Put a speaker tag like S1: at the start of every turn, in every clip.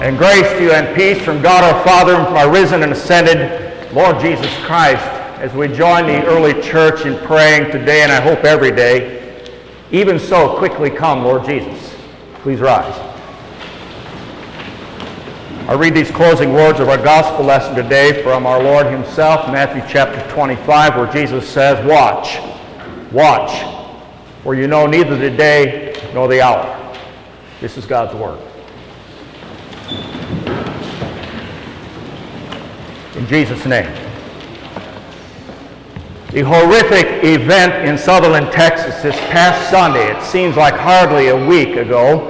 S1: And grace to you and peace from God our Father and from our risen and ascended Lord Jesus Christ, as we join the early church in praying today, and I hope every day. Even so, quickly come, Lord Jesus. Please rise. I read these closing words of our gospel lesson today from our Lord himself, Matthew chapter 25, where Jesus says, "Watch, watch, for you know neither the day nor the hour." This is God's word. In Jesus' name. The horrific event in Sutherland, Texas this past Sunday, it seems like hardly a week ago,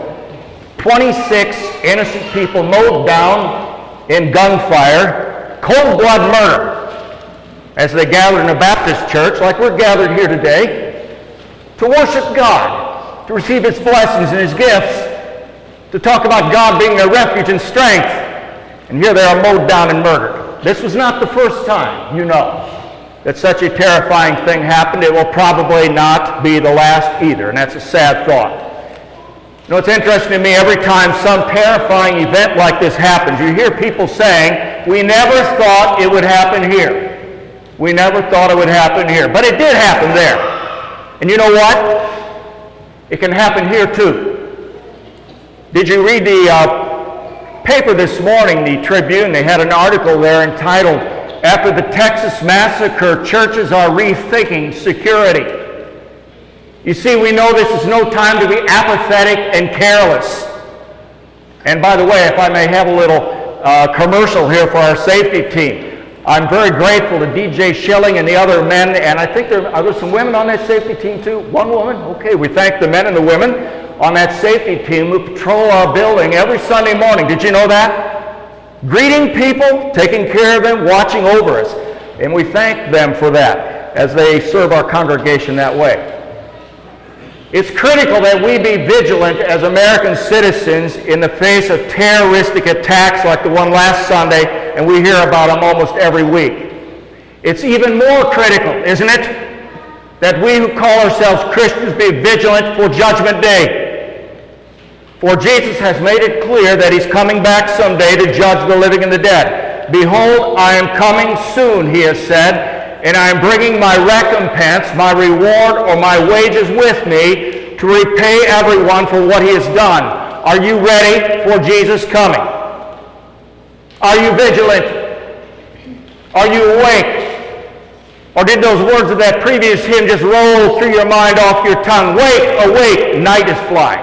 S1: 26 innocent people mowed down in gunfire, cold blood murder, as they gathered in a Baptist church like we're gathered here today, to worship God, to receive His blessings and His gifts, to talk about God being their refuge and strength. And here they are mowed down and murdered. This was not the first time, you know, that such a terrifying thing happened. It will probably not be the last either, and that's a sad thought. You know, it's interesting to me, every time some terrifying event like this happens, you hear people saying, "We never thought it would happen here. We never thought it would happen here." But it did happen there. And you know what? It can happen here too. Did you read the paper this morning, the Tribune? They had an article there entitled, "After the Texas Massacre, Churches Are Rethinking Security." You see, we know this is no time to be apathetic and careless. And by the way, if I may have a little commercial here for our safety team, I'm very grateful to DJ Schilling and the other men, and I think are there some women on that safety team too? One woman? Okay, we thank the men and the women on that safety team who patrol our building every Sunday morning. Did you know that? Greeting people, taking care of them, watching over us. And we thank them for that as they serve our congregation that way. It's critical that we be vigilant as American citizens in the face of terroristic attacks like the one last Sunday, and we hear about them almost every week. It's even more critical, isn't it, that we who call ourselves Christians be vigilant for Judgment Day. For Jesus has made it clear that He's coming back someday to judge the living and the dead. "Behold, I am coming soon," He has said, "and I am bringing my recompense, my reward, or my wages with me to repay everyone for what he has done." Are you ready for Jesus' coming? Are you vigilant? Are you awake? Or did those words of that previous hymn just roll through your mind off your tongue? "Wake, awake, night is flying."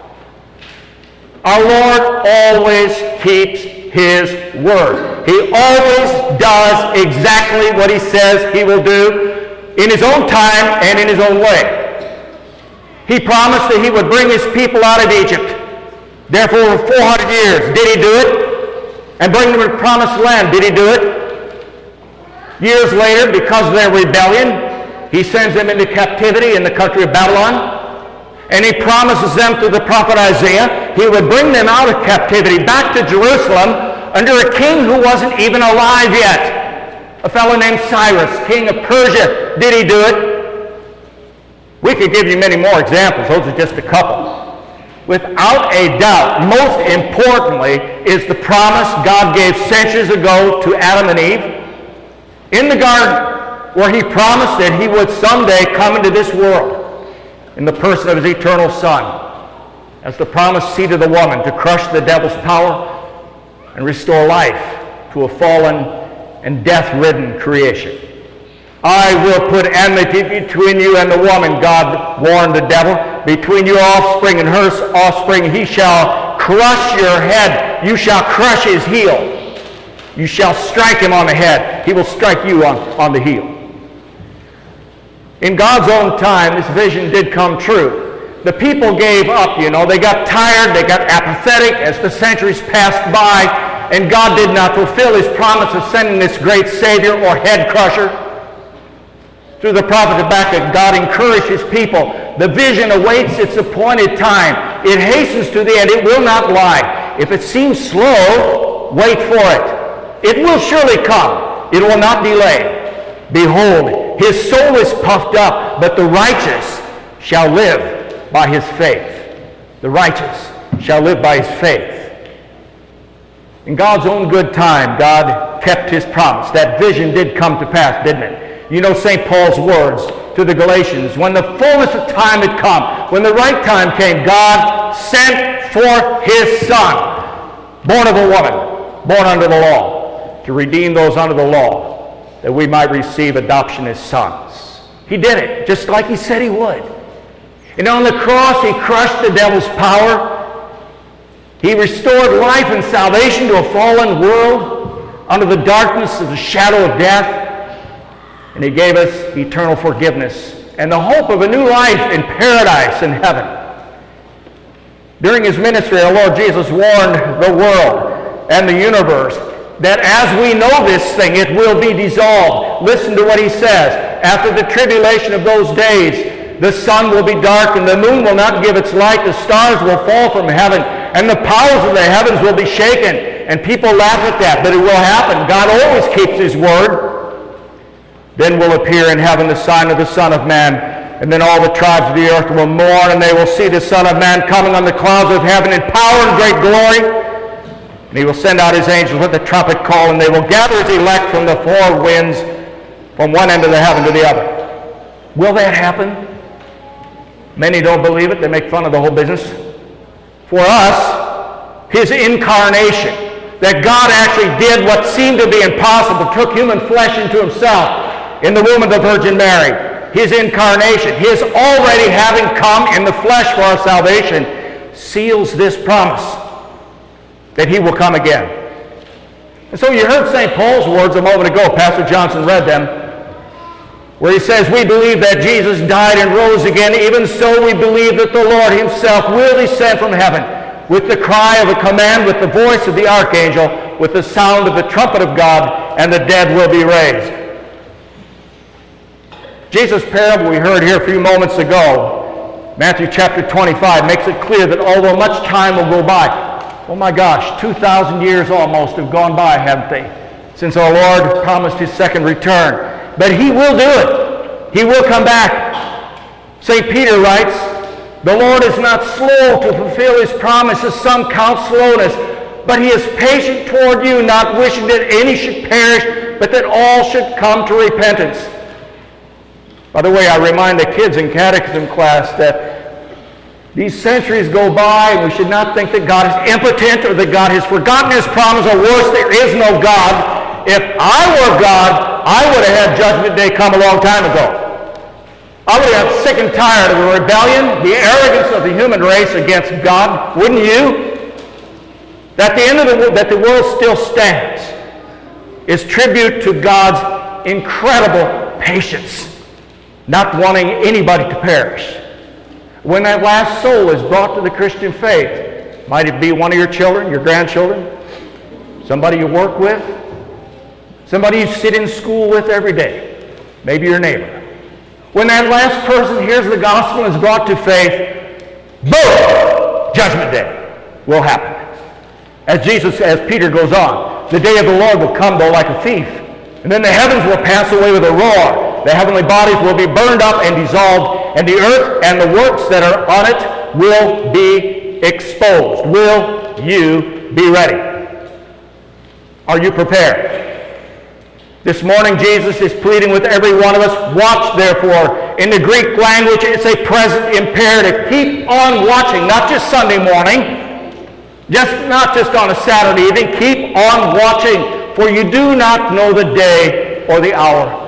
S1: Our Lord always keeps His word. He always does exactly what He says He will do in His own time and in His own way. He promised that He would bring His people out of Egypt. Therefore, over 400 years, did He do it? And bring them to the promised land, did He do it? Years later, because of their rebellion, He sends them into captivity in the country of Babylon. And He promises them through the prophet Isaiah He would bring them out of captivity back to Jerusalem under a king who wasn't even alive yet. A fellow named Cyrus, king of Persia. Did He do it? We could give you many more examples. Those are just a couple. Without a doubt, most importantly, is the promise God gave centuries ago to Adam and Eve in the garden, where He promised that He would someday come into this world in the person of His eternal Son, as the promised seed of the woman, to crush the devil's power and restore life to a fallen and death-ridden creation. "I will put enmity between you and the woman," God warned the devil. "Between your offspring and her offspring, he shall crush your head. You shall crush his heel. You shall strike him on the head. He will strike you on the heel." In God's own time, this vision did come true. The people gave up, you know. They got tired, they got apathetic as the centuries passed by, and God did not fulfill His promise of sending this great Savior or head crusher. Through the prophet Habakkuk, God encouraged His people. The vision awaits its appointed time. It hastens to the end. It will not lie. If it seems slow, wait for it. It will surely come. It will not delay. "Behold, his soul is puffed up, but the righteous shall live by his faith." The righteous shall live by his faith. In God's own good time, God kept his promise. That vision did come to pass, didn't it? You know St. Paul's words to the Galatians. When the fullness of time had come, when the right time came, God sent forth his Son, born of a woman, born under the law, to redeem those under the law, that we might receive adoption as sons. He did it, just like he said he would. And on the cross, he crushed the devil's power. He restored life and salvation to a fallen world under the darkness of the shadow of death. And he gave us eternal forgiveness and the hope of a new life in paradise in heaven. During his ministry, our Lord Jesus warned the world and the universe that as we know this thing, it will be dissolved. Listen to what he says. After the tribulation of those days, the sun will be darkened, the moon will not give its light, the stars will fall from heaven, and the powers of the heavens will be shaken. And people laugh at that, but it will happen. God always keeps his word. Then will appear in heaven the sign of the Son of Man, and then all the tribes of the earth will mourn, and they will see the Son of Man coming on the clouds of heaven in power and great glory. And he will send out his angels with the trumpet call, and they will gather his elect from the four winds, from one end of the heaven to the other. Will that happen? Many don't believe it. They make fun of the whole business. For us, his incarnation, that God actually did what seemed to be impossible, took human flesh into himself in the womb of the Virgin Mary. His incarnation, his already having come in the flesh for our salvation, seals this promise that he will come again. And so you heard St. Paul's words a moment ago. Pastor Johnson read them, where he says, we believe that Jesus died and rose again. Even so, we believe that the Lord himself will descend from heaven with the cry of a command, with the voice of the archangel, with the sound of the trumpet of God, and the dead will be raised. Jesus' parable we heard here a few moments ago, Matthew chapter 25, makes it clear that although much time will go by, oh my gosh, 2,000 years almost have gone by, haven't they, since our Lord promised his second return. But he will do it. He will come back. St. Peter writes, the Lord is not slow to fulfill his promise, as some count slowness, but he is patient toward you, not wishing that any should perish, but that all should come to repentance. By the way, I remind the kids in catechism class that these centuries go by, and we should not think that God is impotent or that God has forgotten his promise, or worse, there is no God. If I were God, I would have had Judgment Day come a long time ago. I would have got sick and tired of the rebellion, the arrogance of the human race against God, wouldn't you? That the end of that the world still stands is tribute to God's incredible patience, not wanting anybody to perish. When that last soul is brought to the Christian faith, might it be one of your children, your grandchildren, somebody you work with, somebody you sit in school with every day, maybe your neighbor. When that last person hears the gospel and is brought to faith, boom! Judgment Day will happen. As Peter goes on, the day of the Lord will come, though, like a thief. And then the heavens will pass away with a roar. The heavenly bodies will be burned up and dissolved, and the earth and the works that are on it will be exposed. Will you be ready? Are you prepared? This morning, Jesus is pleading with every one of us, watch therefore. In the Greek language, it's a present imperative. Keep on watching, not just Sunday morning, not just on a Saturday evening. Keep on watching, for you do not know the day or the hour.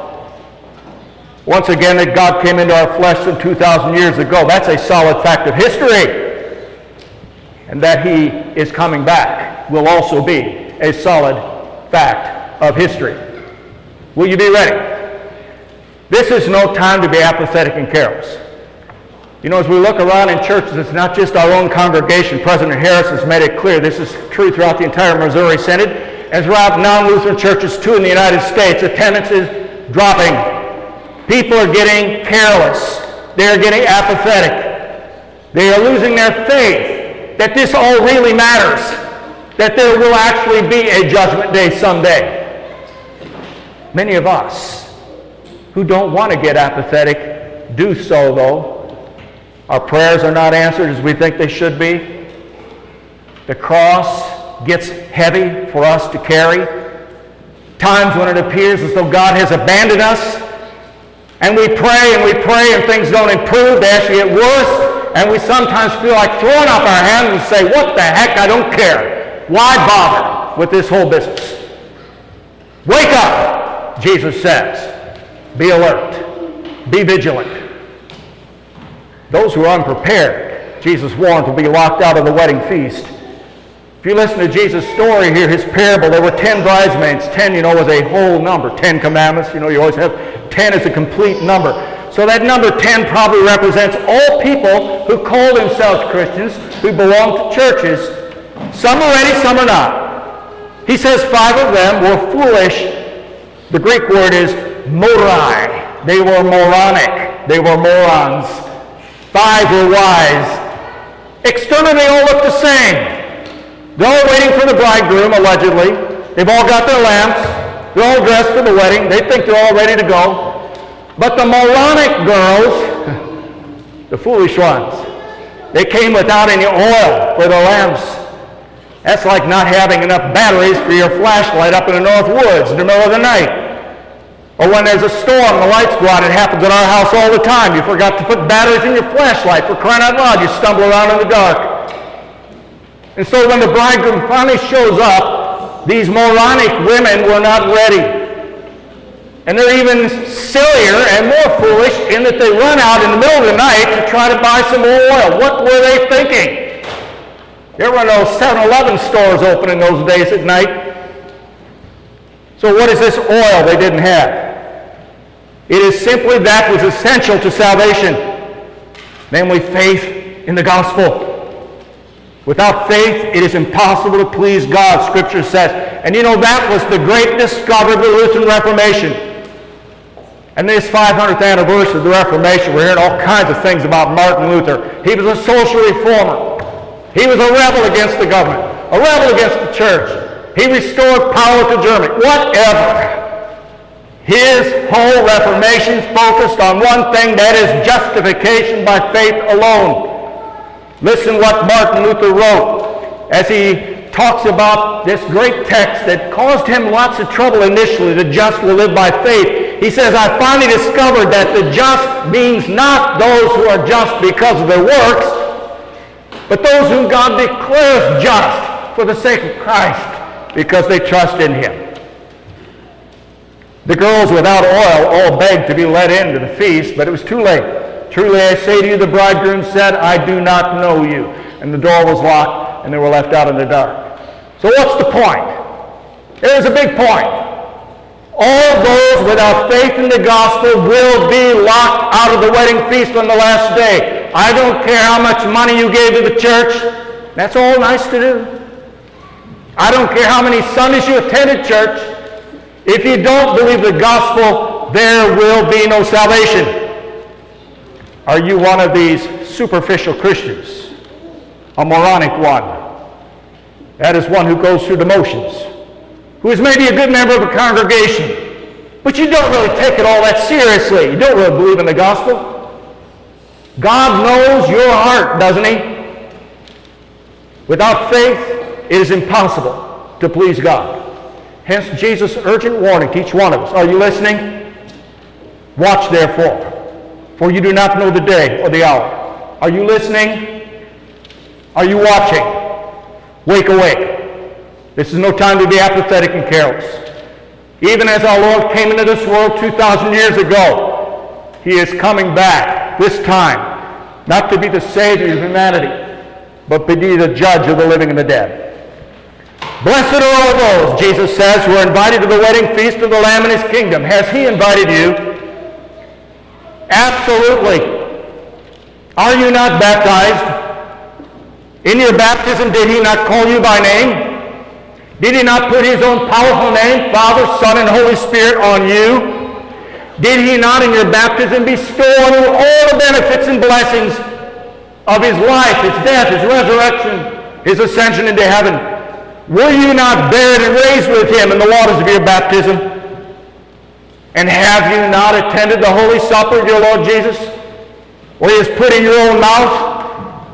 S1: Once again, that God came into our flesh some 2,000 years ago. That's a solid fact of history. And that he is coming back will also be a solid fact of history. Will you be ready? This is no time to be apathetic and careless. You know, as we look around in churches, it's not just our own congregation. President Harris has made it clear this is true throughout the entire Missouri Synod, and throughout non-Lutheran churches too in the United States. Attendance is dropping. People are getting careless. They are getting apathetic. They are losing their faith that this all really matters, that there will actually be a judgment day someday. Many of us who don't want to get apathetic do so, though. Our prayers are not answered as we think they should be. The cross gets heavy for us to carry. Times when it appears as though God has abandoned us. And we pray and things don't improve. They actually get worse. And we sometimes feel like throwing up our hands and say, what the heck, I don't care. Why bother with this whole business? Wake up, Jesus says. Be alert. Be vigilant. Those who are unprepared, Jesus warned, will be locked out of the wedding feast. If you listen to Jesus' story here, his parable, there were 10 bridesmaids. 10, was a whole number. 10 commandments, you always have 10 as a complete number. So that number 10 probably represents all people who call themselves Christians, who belong to churches. Some are ready, some are not. He says 5 of them were foolish. The Greek word is morai. They were moronic. They were morons. 5 were wise. Externally, they all look the same. They're all waiting for the bridegroom, allegedly. They've all got their lamps. They're all dressed for the wedding. They think they're all ready to go. But the moronic girls, the foolish ones, they came without any oil for their lamps. That's like not having enough batteries for your flashlight up in the North Woods in the middle of the night. Or when there's a storm, the lights go out. It happens at our house all the time. You forgot to put batteries in your flashlight. For crying out loud, you stumble around in the dark. And so when the bridegroom finally shows up, these moronic women were not ready. And they're even sillier and more foolish in that they run out in the middle of the night to try to buy some more oil. What were they thinking? There were no 7-Eleven stores open in those days at night. So what is this oil they didn't have? It is simply that was essential to salvation, namely faith in the gospel. Without faith, it is impossible to please God, Scripture says. And that was the great discovery of the Lutheran Reformation. And this 500th anniversary of the Reformation, we're hearing all kinds of things about Martin Luther. He was a social reformer. He was a rebel against the government, a rebel against the church. He restored power to Germany. Whatever. His whole Reformation focused on one thing, that is justification by faith alone. Listen what Martin Luther wrote as he talks about this great text that caused him lots of trouble initially. The just will live by faith. He says, I finally discovered that the just means not those who are just because of their works, but those whom God declares just for the sake of Christ, because they trust in him. The girls without oil all begged to be let into the feast, but it was too late. Truly I say to you, the bridegroom said, I do not know you. And the door was locked, and they were left out in the dark. So what's the point? There's a big point. All those without faith in the gospel will be locked out of the wedding feast on the last day. I don't care how much money you gave to the church. That's all nice to do. I don't care how many Sundays you attended church. If you don't believe the gospel, there will be no salvation. Are you one of these superficial Christians? A moronic one? That is one who goes through the motions, who is maybe a good member of a congregation, but you don't really take it all that seriously. You don't really believe in the gospel. God knows your heart, doesn't he? Without faith, it is impossible to please God. Hence Jesus' urgent warning to each one of us. Are you listening? Watch therefore, for you do not know the day or the hour. Are you listening? Are you watching? Wake awake. This is no time to be apathetic and careless. Even as our Lord came into this world 2,000 years ago, he is coming back, this time, not to be the Savior of humanity, but to be the judge of the living and the dead. Blessed are all those, Jesus says, who are invited to the wedding feast of the Lamb in his kingdom. Has he invited you? Absolutely. Are you not baptized? In your baptism, did he not call you by name? Did he not put his own powerful name, Father, Son, and Holy Spirit, on you? Did he not in your baptism bestow on you all the benefits and blessings of his life, his death, his resurrection, his ascension into heaven? Were you not buried and raised with him in the waters of your baptism? And have you not attended the Holy Supper of your Lord Jesus, where he has put in your own mouth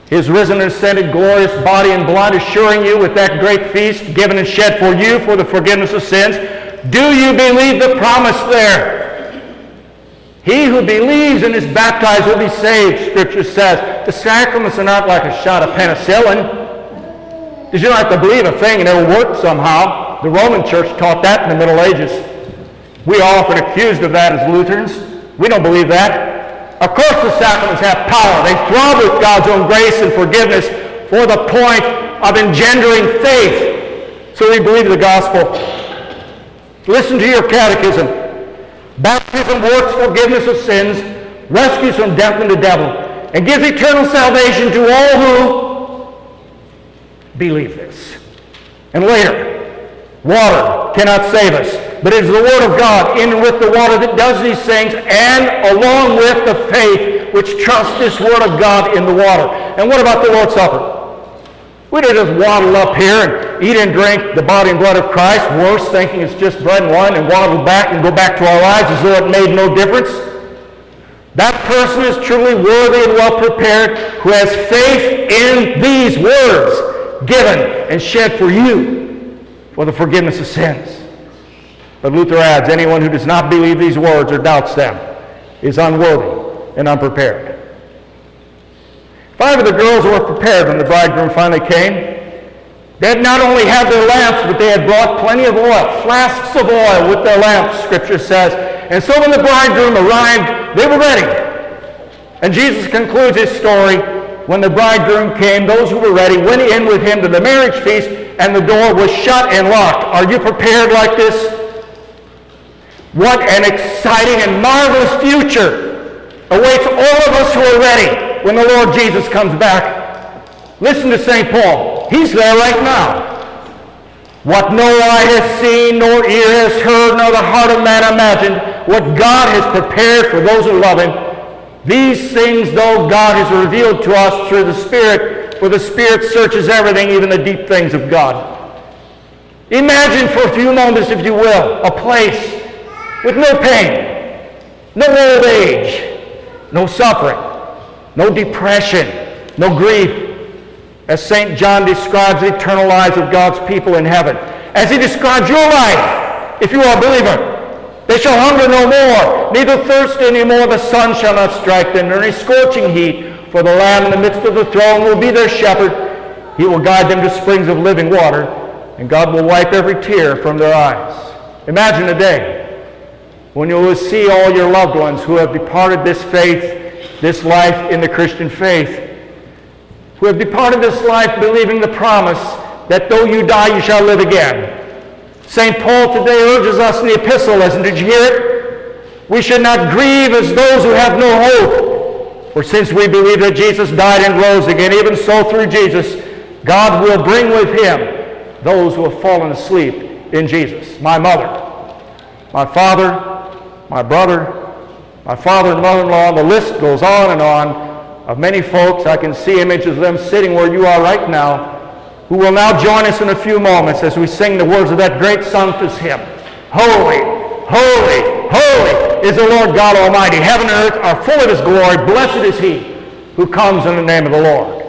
S1: His risen and ascended glorious body and blood, assuring you with that great feast given and shed for you for the forgiveness of sins. Do you believe the promise there? He who believes and is baptized will be saved, Scripture says. The sacraments are not like a shot of penicillin. Because you don't have to believe a thing and it'll work somehow. The Roman Church taught that in the Middle Ages. We are often accused of that as Lutherans. We don't believe that. Of course the sacraments have power. They throb with God's own grace and forgiveness for the point of engendering faith. So we believe the gospel. Listen to your catechism. Baptism works forgiveness of sins, rescues from death and the devil, and gives eternal salvation to all who believe this. And later, water cannot save us, but it is the Word of God in and with the water that does these things, and along with the faith which trusts this Word of God in the water. And what about the Lord's Supper? We don't just waddle up here and eat and drink the body and blood of Christ, worse, thinking it's just bread and wine, and waddle back and go back to our lives as though it made no difference. That person is truly worthy and well prepared who has faith in these words given and shed for you for the forgiveness of sins. But Luther adds, anyone who does not believe these words or doubts them is unworthy and unprepared. 5 of the girls were prepared when the bridegroom finally came. They had not only had their lamps, but they had brought plenty of oil, flasks of oil with their lamps, Scripture says. And so when the bridegroom arrived, they were ready. And Jesus concludes his story. When the bridegroom came, those who were ready went in with him to the marriage feast, and the door was shut and locked. Are you prepared like this? What an exciting and marvelous future awaits all of us who are ready when the Lord Jesus comes back. Listen to St. Paul. He's there right now. What no eye has seen, nor ear has heard, nor the heart of man imagined, what God has prepared for those who love him. These things, though, God has revealed to us through the Spirit, for the Spirit searches everything, even the deep things of God. Imagine for a few moments, if you will, a place with no pain, no old age, no suffering, no depression, no grief, as St. John describes the eternal lives of God's people in heaven. As he describes your life, if you are a believer, they shall hunger no more, neither thirst any more. The sun shall not strike them, nor any scorching heat. For the Lamb in the midst of the throne will be their shepherd. He will guide them to springs of living water, and God will wipe every tear from their eyes. Imagine a day when you will see all your loved ones who have departed this faith, this life in the Christian faith, who have departed this life believing the promise that though you die, you shall live again. St. Paul today urges us in the epistle lesson, did you hear it? We should not grieve as those who have no hope. For since we believe that Jesus died and rose again, even so through Jesus, God will bring with him those who have fallen asleep in Jesus. My mother, my father, my brother, my father and mother-in-law, the list goes on and on of many folks. I can see images of them sitting where you are right now, who will now join us in a few moments as we sing the words of that great Sanctus hymn. Holy, holy, holy is the Lord God Almighty. Heaven and earth are full of his glory. Blessed is he who comes in the name of the Lord.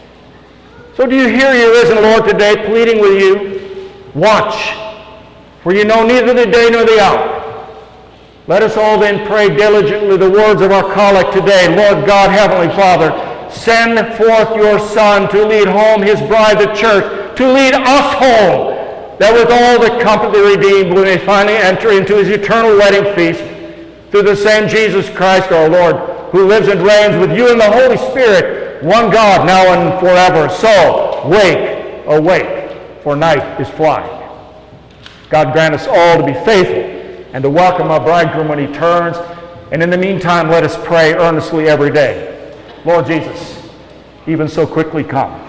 S1: So do you hear your risen Lord today pleading with you? Watch, for you know neither the day nor the hour. Let us all then pray diligently the words of our collect today. Lord God, Heavenly Father, send forth your Son to lead home his bride, the church, to lead us home, that with all the comfort of the redeemed we may finally enter into his eternal wedding feast through the same Jesus Christ our Lord, who lives and reigns with you in the Holy Spirit, one God, now and forever. So, wake, awake, for night is flying. God grant us all to be faithful and to welcome our bridegroom when he turns. And in the meantime, let us pray earnestly every day. Lord Jesus, even so quickly come.